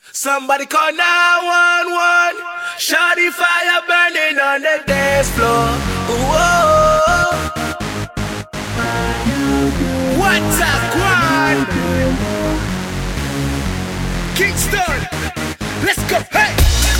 Somebody call 911. Shawty fire burning on the dance floor. Whoa. What's up, Quan? Kingston, let's go. Hey.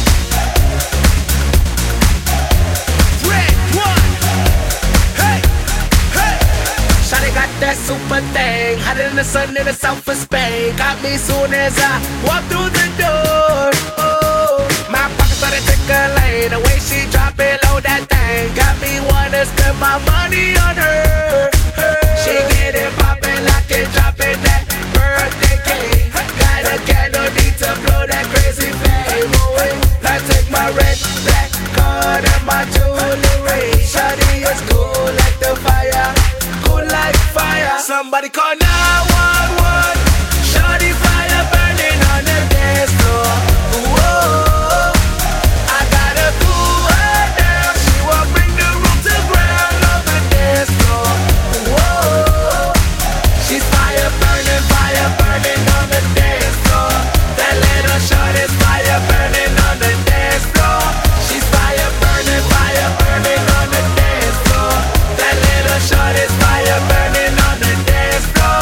Red one. Hey, hey. Shawty got that super thing, hotter than the sun in the south of Spain. Got me soon as I walk through the door. Oh, my pockets started tickling. The way she drop it low, that thing got me wanna spend my money on her. She get it poppin', lock it, droppin' that birthday cake. Got a candle, need to blow that crazy flame away. I take my red, black card and my jewelry. Shawty is cool like the fire, cool like fire. Somebody call 911. Shawty fire burning on the dance floor. Whoa, I gotta cool her down. She won't bring the room to ground on the dance floor. Whoa, she's fire burning on the dance floor. That little short is fire burning on the dance floor. She's fire burning on the dance floor. That little short is fire burning on the dance floor.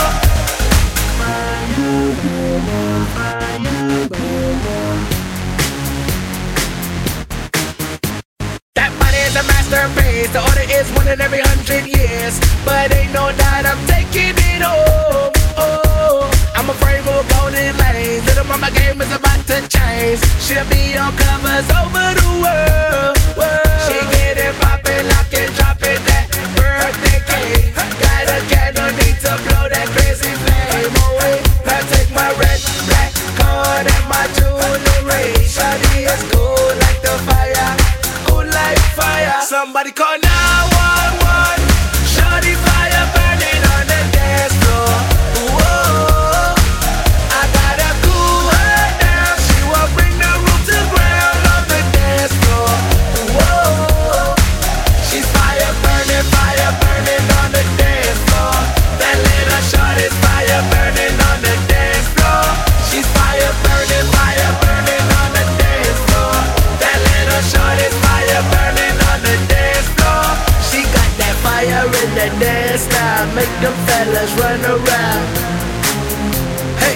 That body is a masterpiece. The order is one in every 100 years. But ain't no doubt I'm taking it home. Oh, I'm afraid we'll go these lanes. Little mama game is about to change. She'll be on covers over the world. She get it poppin', lock it, drop it, that birthday cake. Got a candle, need to blow that crazy flame away. I take my red, black card and my jewelry. Shawty is cool like the fire, cool like fire. Somebody call 911. Shawty fire burning on the dance floor. Whoa, I gotta cool her down. She won't bring the room to ground on the dance floor. Whoa, she's fire burning on the dance floor. That little short is fire burning on the dance floor. She's fire burning on the dance floor. That little short is fire burning on the dance floor. She got that fire in the dance style, make them fellas run around. Hey,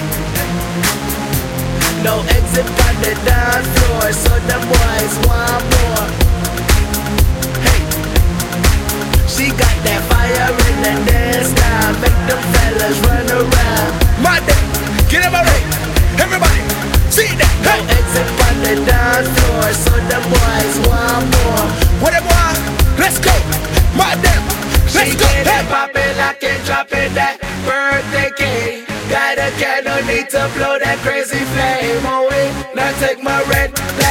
no exit on the dance floor, so them boys want more. Hey, she got that fire in the dance style, make them fellas run around. My day, get him already, everybody, see that. Hey, no exit on the dance floor, so them boys want more. What them want? Let's go, my damn, let's go. She get it poppin', lock it, droppin' that birthday cake. Got a candle, need to blow that crazy flame away. Now take my red,